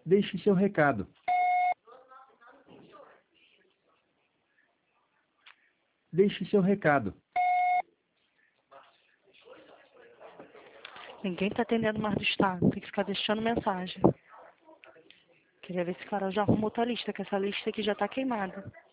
Deixe seu recado. Deixe seu recado. Ninguém tá atendendo mais do estado. Tem que ficar deixando mensagem. Queria ver se o Carol já arrumou outra lista, que essa lista aqui já tá queimada.